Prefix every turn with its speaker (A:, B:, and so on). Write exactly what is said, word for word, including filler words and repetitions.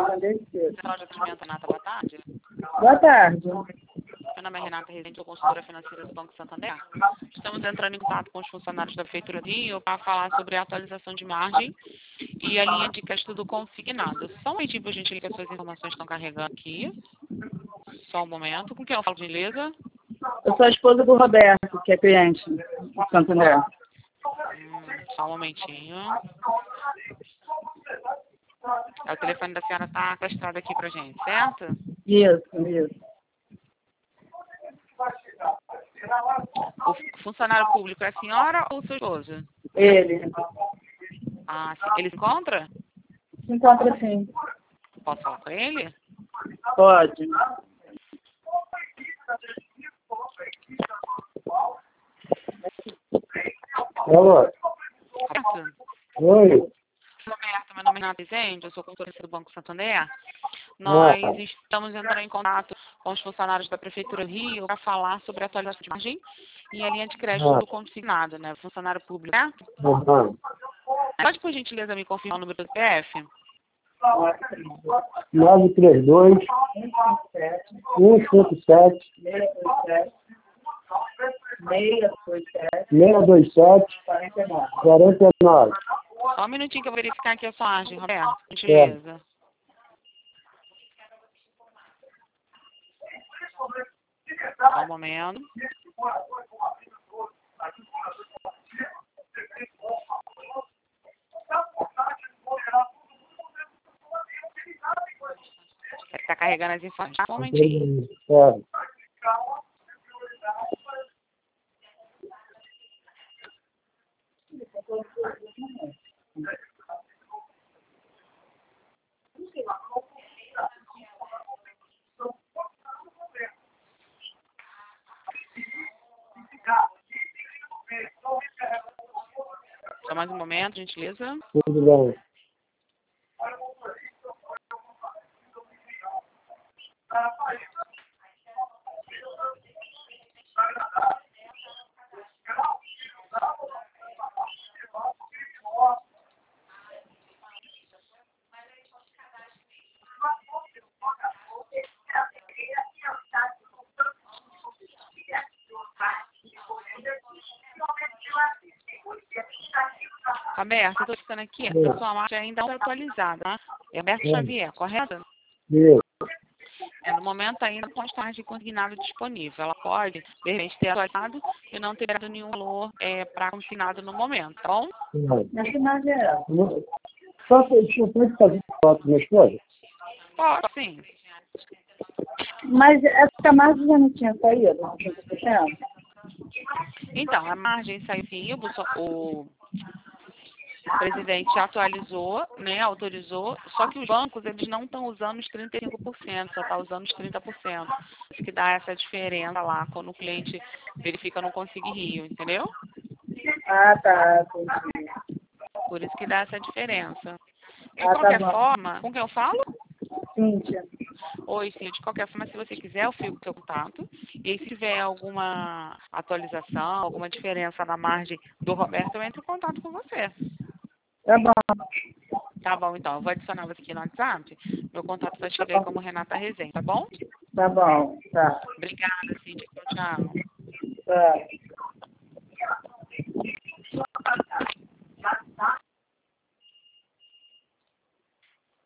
A: desde cedo.
B: Central de Atendimento, Renata, boa tarde.
A: Boa tarde.
B: Meu nome é Renata Rezende, sou consultora financeira do Banco Santander. Estamos entrando em contato com os funcionários da Prefeitura do Rio para falar sobre a atualização de margem e a linha de crédito do consignado. Só um momentinho, por gentileza, que as suas informações estão carregando aqui. Só um momento. Com quem eu falo, gentileza?
A: Eu sou a esposa do Roberto, que é cliente do Santander.
B: Hum, só um momentinho. É, o telefone da senhora está cadastrado aqui pra gente, certo?
A: Isso, isso.
B: O funcionário público é a senhora ou o seu esposo?
A: Ele.
B: Ah, sim. Ele se encontra?
A: Se encontra sim.
B: Posso falar com ele?
A: Pode.
C: Alô?
B: Roberto?
C: Oi?
B: Roberto, meu nome é Renata Rezende, eu sou consultora do Banco Santander. Nós
C: Ah,
B: estamos entrando em contato com os funcionários da Prefeitura do Rio para falar sobre a atualização de margem e a linha de crédito
C: ah,
B: do consignado, né? Funcionário público, certo?
C: aham.
B: Pode, por gentileza, me confirmar o número do C P F?
C: nove três dois, um cinco sete, seis dois sete, quarenta e nove.
B: Só um minutinho que eu vou verificar aqui a sua margem, Roberto. Por gentileza. Só um momento. Está carregando as informações. Só um momentinho.
C: É.
B: Só mais um momento, gentileza.
C: Tudo bem.
B: Roberto, eu estou ficando aqui. A sua margem ainda não está atualizada, tá? É Roberto Xavier, correto?
C: Isso.
B: É, no momento ainda não consta mais de consignado disponível. Ela pode, de repente, ter atualizado e não ter dado nenhum valor é, para consignado no momento, tá bom?
A: Mas que margem é essa?
C: Só que eu tenho que fazer foto das coisas?
B: Pode, sim.
A: Mas essa margem já não tinha saído, não tinha cinco por cento?
B: Então, a margem saiu sim, o, o presidente atualizou, né, autorizou, só que os bancos, eles não estão usando os trinta e cinco por cento, só estão usando os trinta por cento. Isso que dá essa diferença lá, quando o cliente verifica no Consigue Rio, entendeu?
A: Ah, tá. Entendi.
B: Por isso que dá essa diferença. De
A: Ah, tá
B: qualquer
A: bom.
B: forma, com quem eu falo?
A: Cíntia.
B: Oi, sim, de qualquer forma, se você quiser, eu fico com o seu contato. E aí, se tiver alguma atualização, alguma diferença na margem do Roberto, eu entro em contato com você.
A: Tá bom.
B: Tá bom, então. Eu vou adicionar você aqui no WhatsApp. Meu contato vai chegar aí como Renata Rezende, tá bom?
A: Tá bom. Tá.
B: Obrigada, Cíntia. Tchau, tchau.
A: Tá.